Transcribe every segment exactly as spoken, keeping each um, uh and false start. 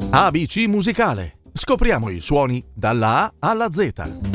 A B C musicale. Scopriamo i suoni dalla A alla Z.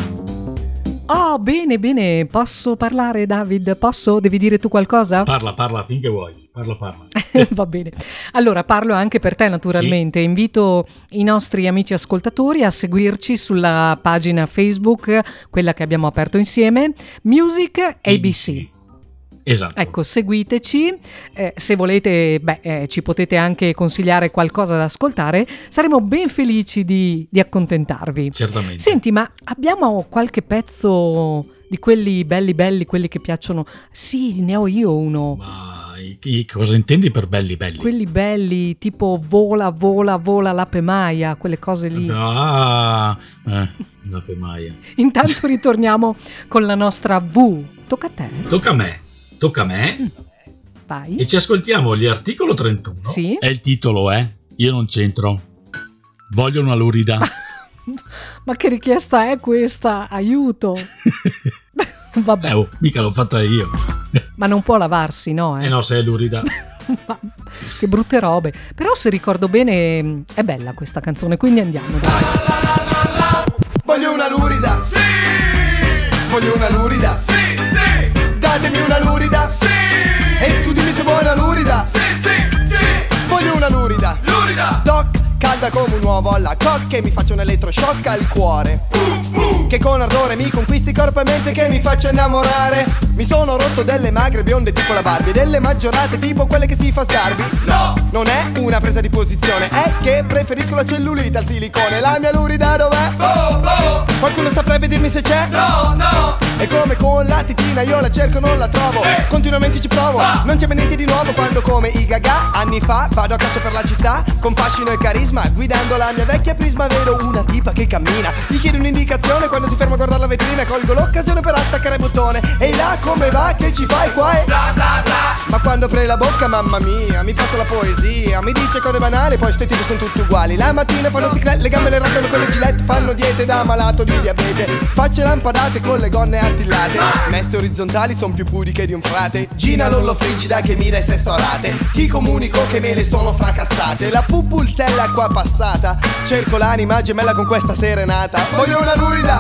Oh, bene, bene. Posso parlare, David? Posso? Devi dire tu qualcosa? Parla, parla finché vuoi. Parla, parla. Va bene. Allora, parlo anche per te, naturalmente. Sì. Invito i nostri amici ascoltatori a seguirci sulla pagina Facebook, quella che abbiamo aperto insieme, Music A B C. Esatto. Ecco, seguiteci, eh, se volete, beh, eh, ci potete anche consigliare qualcosa da ascoltare, saremo ben felici di, di accontentarvi. Certamente. Senti, ma abbiamo qualche pezzo di quelli belli belli, quelli che piacciono? Sì, ne ho io uno. Ma i, cosa intendi per belli belli? Quelli belli, tipo vola, vola, vola l'ape Maia, quelle cose lì. Ah, eh, l'ape Maia. Intanto ritorniamo con la nostra V. Tocca a te. Tocca a me. Tocca a me. Vai. E ci ascoltiamo gli articolo trentuno. Sì. E il titolo è Io non c'entro. Voglio una lurida. Ma che richiesta è questa? Aiuto. Vabbè. Eh, oh, mica l'ho fatta io. Ma non può lavarsi, no? Eh, eh no, se è lurida. Che brutte robe. Però se ricordo bene è bella questa canzone, quindi andiamo. Dai. Voglio una lurida. Sì. Voglio una lurida. Sì. Datemi una lurida, sì. E tu dimmi se vuoi una lurida, sì, sì, sì. Voglio una lurida, lurida. Doc, calda come un uovo alla cocca e mi faccio un elettroshock al cuore. uh, uh. Che con ardore mi conquisti corpo e mente, che mi faccia innamorare. Mi sono rotto delle magre bionde tipo la Barbie, delle maggiorate tipo quelle che si fa sgarbi. No, non è una presa di posizione, è che preferisco la cellulite al silicone. La mia lurida dov'è? Boh, boh. Qualcuno saprebbe dirmi se c'è? No, no. E come con la titina io la cerco non la trovo, eh. Continuamente ci provo, ah. Non c'è niente di nuovo quando come i Gaga anni fa vado a caccia per la città con fascino e carisma, guidando la mia vecchia Prisma vedo una tipa che cammina. Gli chiedo un'indicazione quando si ferma a guardare la vetrina, colgo l'occasione per attaccare il bottone. Ehi là, come va? Che ci fai qua? E bla bla bla. Ma quando apre la bocca, mamma mia, mi passa la poesia, mi dice cose banali, poi ste tipe sono tutte uguali. La mattina fanno ciclette, le gambe le raccano con le gilette, fanno diete da malato di diabete, facce lampadate con le gonne attillate, messe orizzontali son più pudiche di un frate. Gina Lollo frigida che mira e sesso a rate, ti comunico che me le sono fracassate. La pupulzella qua passata, cerco l'anima gemella con questa serenata. Voglio una lurida,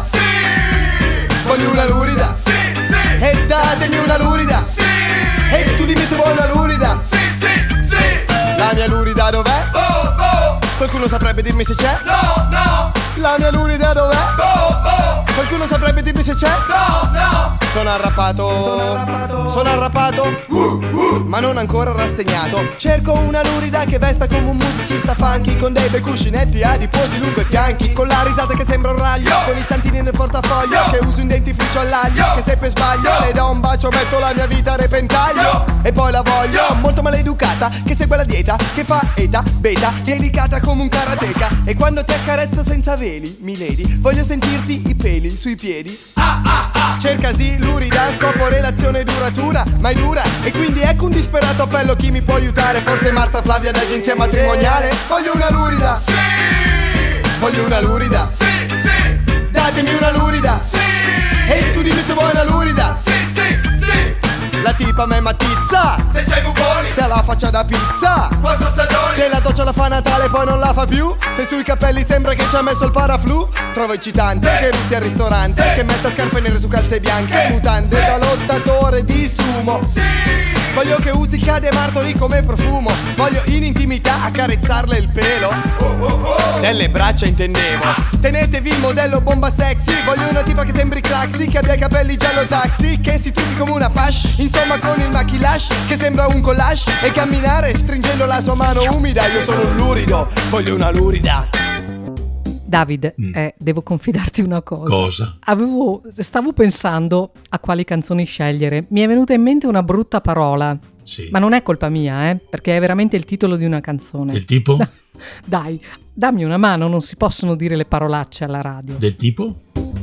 sì. Voglio una lurida, sì, sì. E datemi una lurida, sì. E tu dimmi se vuoi una lurida, sì, sì, sì. La mia lurida dov'è? Oh, oh. Qualcuno saprebbe dirmi se c'è? No, no. La mia lurida dov'è? Oh, oh. Qualcuno saprebbe dirmi se c'è? No, no. Sono arrappato, sono arrappato, sono arrappato uh, uh. Ma non ancora rassegnato. Cerco una lurida che vesta come un musicista funky, con dei bei cuscinetti adiposi lungo i fianchi, con la risata che sembra un raglio, Yo. Con i santini nel portafoglio, Yo. Che uso un dentifricio all'aglio, Yo. Che se per sbaglio Yo. Le do un bacio, metto la mia vita a repentaglio, Yo. E poi la voglio Yo. Molto maleducata, che segue la dieta, che fa eta, beta, delicata come un karateka. E quando ti accarezzo senza veli, milady, voglio sentirti i peli sui piedi. ah, ah, ah. Cercasi lurida, scopo relazione duratura, ma è dura, e quindi ecco un disperato appello, chi mi può aiutare? Forse Marta Flavia d'agenzia matrimoniale? Voglio una lurida, sì. Voglio una lurida, sì, sì. Datemi una lurida, sì. E tu dimmi se vuoi una lurida, sì, sì, sì. La tipa me matizza, se c'hai buconi, se ha la faccia da pizza, quattro stagioni, se la doccia la fa a Natale poi non la fa più, se sui capelli sembra che ci ha messo il paraflu. Trovo eccitante che rutti al ristorante, che metta scarpe nere su calze bianche, mutande da lottatore di sumo, sì. Voglio che usi cade martoli come profumo, voglio in intimità accarezzarle il pelo, oh, oh, oh. Delle braccia intendevo, tenetevi il modello bomba sexy. Voglio una tipa che sembri Craxi, che abbia i capelli giallo taxi, che si trucchi come una pash, insomma con il maquillage che sembra un collage, e camminare stringendo la sua mano umida. Io sono un lurido, voglio una lurida. David, mm. eh, devo confidarti una cosa. Cosa? Avevo, stavo pensando a quali canzoni scegliere. Mi è venuta in mente una brutta parola. Sì. Ma non è colpa mia, eh, perché è veramente il titolo di una canzone. Del tipo? Dai, dammi una mano, non si possono dire le parolacce alla radio. Del tipo?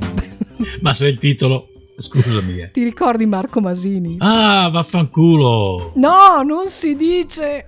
Ma se il titolo... Scusami. Eh. Ti ricordi Marco Masini? Ah, vaffanculo! No, non si dice...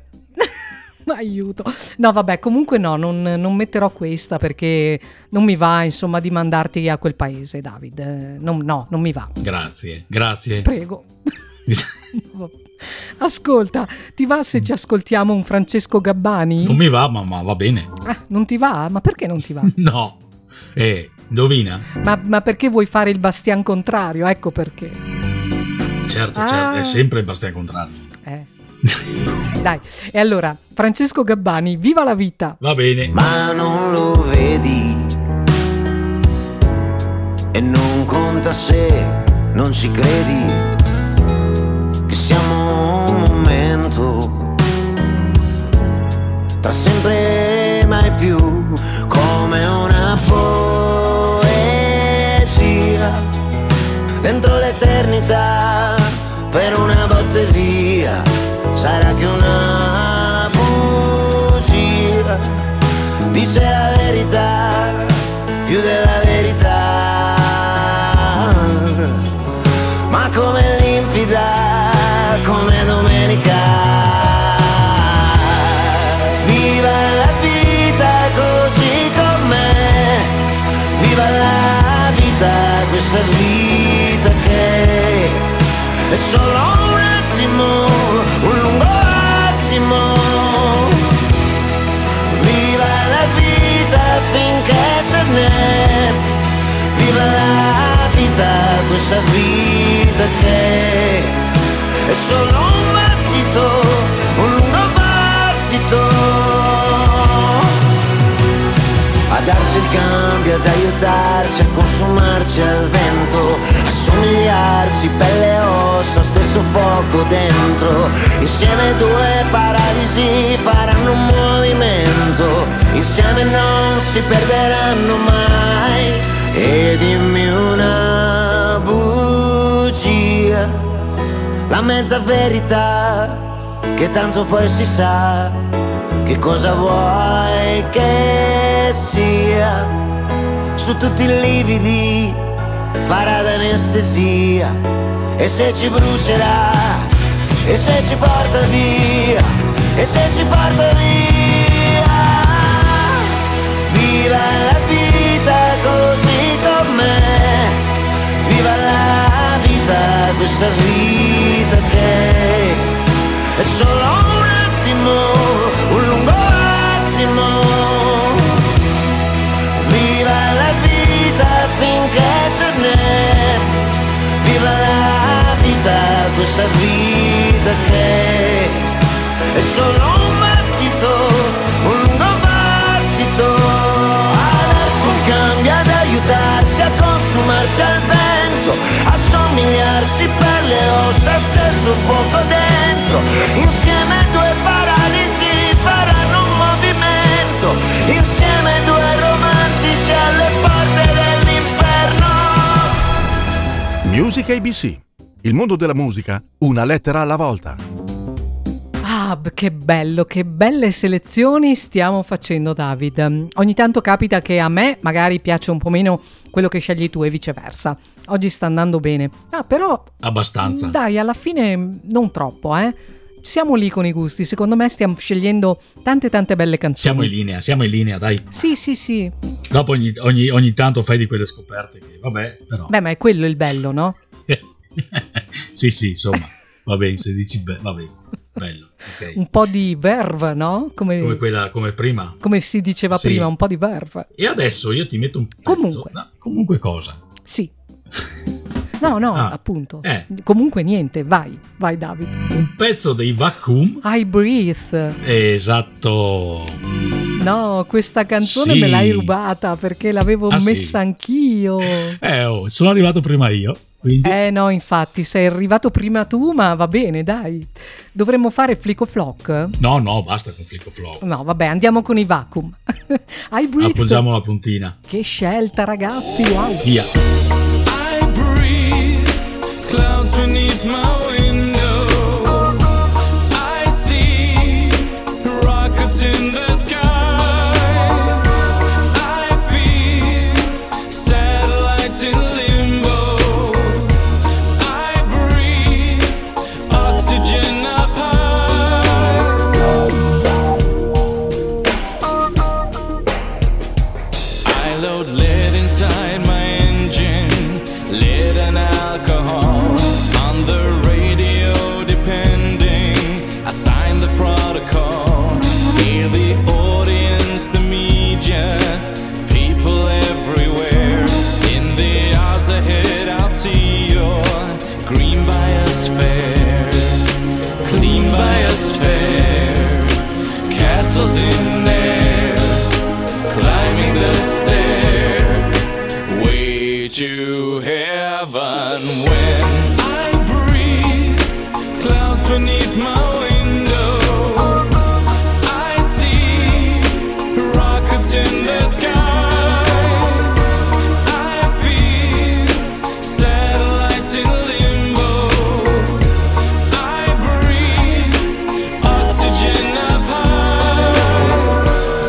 Aiuto. No, vabbè, comunque no, non, non metterò questa perché non mi va, insomma, di mandarti a quel paese, David. Non, no, non mi va. Grazie, grazie. Prego. Ascolta, ti va se ci ascoltiamo un Francesco Gabbani? Non mi va, ma, ma va bene. Ah, non ti va? Ma perché non ti va? No, eh, indovina? Ma, ma perché vuoi fare il bastian contrario? Ecco perché. Certo, Ah. certo, è sempre il bastian contrario. Eh. Dai, e allora, Francesco Gabbani, viva la vita! Va bene. Ma non lo vedi e non conta se non ci credi che siamo un momento tra sempre e mai più, come una poesia dentro l'eternità, per una botte via sarà che una bugia dice la verità più della verità, ma come limpida come domenica. Viva la vita così com'è, viva la vita, questa vita che è solo un attimo, un lungo attimo. Viva la vita finché ce n'è, viva la vita, questa vita che è solo un battito, un lungo battito. A darsi il cambio, ad aiutarsi, a consumarsi al vento, a somigliarsi, pelle e ossa, stesso fuoco dentro. Insieme due paradisi faranno un movimento, insieme non si perderanno mai. E dimmi una bugia, la mezza verità, che tanto poi si sa che cosa vuoi che sia. Su tutti i lividi farà d'anestesia, e se ci brucerà, e se ci porta via, e se ci porta via. Viva la vita così com'è, viva la vita, questa vita che è solo un attimo, un lungo attimo. Viva la vita finché ce n'è, viva la vita, questa vita che è solo un battito, un lungo battito. A darsi il cambio, ad aiutarsi, a consumarsi al vento, a somigliarsi per le ossa, stesso fuoco dentro. Insieme due paradisi faranno un movimento, insieme due romantici alle porte dell'inferno. Music A B C. Il mondo della musica, una lettera alla volta. Ah, b- che bello, che belle selezioni stiamo facendo, David. Ogni tanto capita che a me magari piace un po' meno quello che scegli tu e viceversa. Oggi sta andando bene. Ah, però Abbastanza. dai, alla fine non troppo, eh. Siamo lì con i gusti, secondo me stiamo scegliendo tante tante belle canzoni. Siamo in linea, siamo in linea, dai. Sì, sì, sì. Dopo ogni, ogni, ogni tanto fai di quelle scoperte che, vabbè, però. Beh, ma è quello il bello, no? Sì, sì, insomma, va bene, se dici be- va bene, bello, ok. Un po' di verve, no? Come, Come quella, come prima. come si diceva Sì. prima, un po' di verve. E adesso io ti metto un pezzo. Comunque. No, comunque cosa? Sì. No, no, Ah, appunto. eh. Comunque niente, vai, vai David. Un pezzo dei Vacuum. I Breathe. Esatto. No, questa canzone Sì. me l'hai rubata perché l'avevo Ah, sì? messa anch'io. Eh, oh, sono arrivato prima io, quindi. Eh no, infatti, sei arrivato prima tu, ma va bene, dai. Dovremmo fare Flick o Flock? No, no, basta con Flick o Flow. No, vabbè, andiamo con i Vacuum. I Breathe. Appoggiamo la puntina. Che scelta, ragazzi, wow. Via. I breathe clouds beneath my window. I see rockets in the sky. I feel satellites in limbo. I breathe oxygen up high. I load lead inside my engine. hear the audience, the media, people everywhere. In the hours ahead I'll see your green biosphere, clean biosphere, castles in there, climbing the stair, way to heaven. When I breathe clouds beneath my window, I see rockets in the sky. I feel satellites in limbo. I breathe oxygen up high.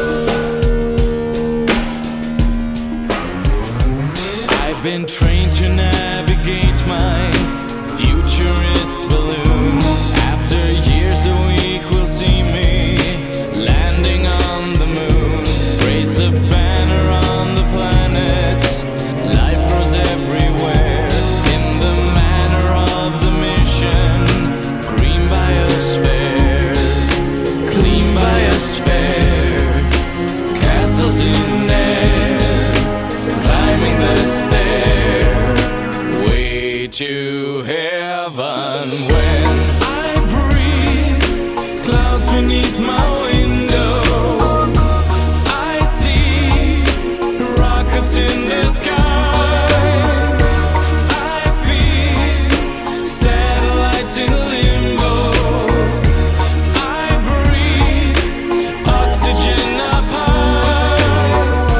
I've been trained to navigate my futurist balloon. After years a week will see me landing on the moon. Raise a banner on the planets. Life grows everywhere in the manner of the mission. Green biosphere, clean biosphere, castles in air, climbing the stair, way to heaven. When I breathe clouds beneath my window, I see rockets in the sky. I feel satellites in limbo. I breathe oxygen up high.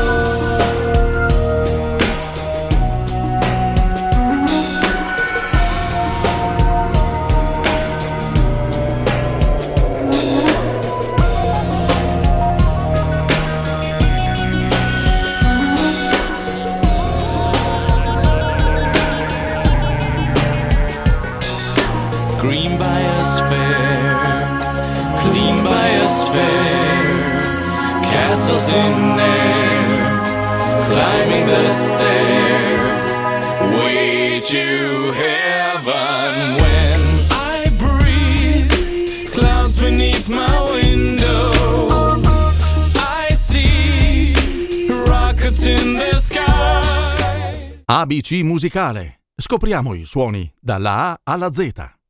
Green biosphere, clean biosphere, castles in air, climbing the stair, way to heaven. When I breathe clouds beneath my window, I see rockets in the sky. A B C musicale. Scopriamo i suoni dalla A alla Z.